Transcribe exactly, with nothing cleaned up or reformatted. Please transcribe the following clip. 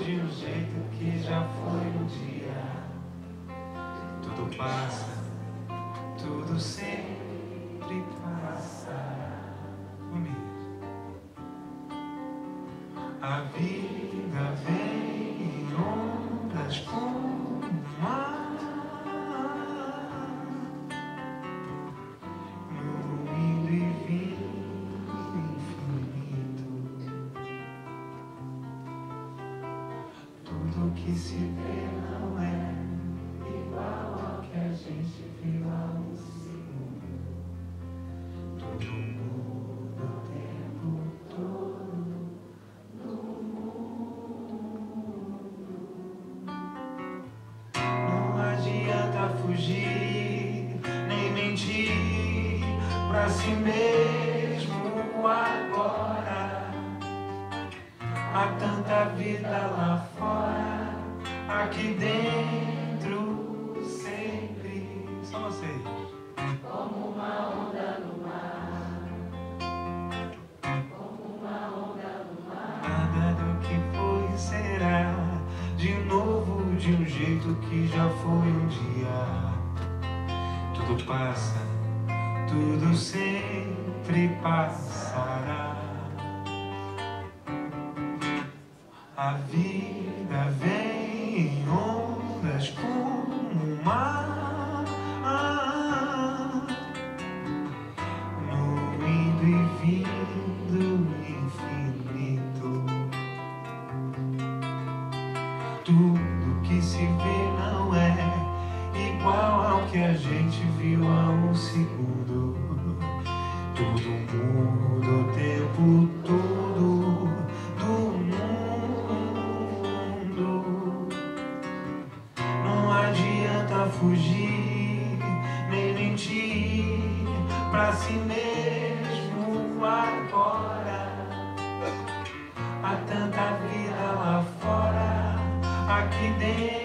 de um jeito que já foi um dia. Tudo passa, tudo sempre passa. Comigo. A vida vem em ondas como o mar. No indo e vindo infinito. Tudo que se vê não é igual ao que a gente viu há um segundo. Tudo muda o tempo todo no mundo. Não adianta fugir, nem mentir pra si mesmo agora. Há tanta vida lá fora, aqui dentro sempre. Só vocês. Como uma onda no mar, como uma onda no mar. Nada do que foi será, de novo de um jeito que já foi um dia. Tudo passa, tudo sempre passará. A vida vem em ondas como o mar, no indo e vindo infinito. Tudo que se vê não é igual ao que a gente viu há um segundo. Tudo muda o tempo todo do mundo. Não adianta fugir, nem mentir pra si mesmo agora. Há tanta vida lá fora, aqui dentro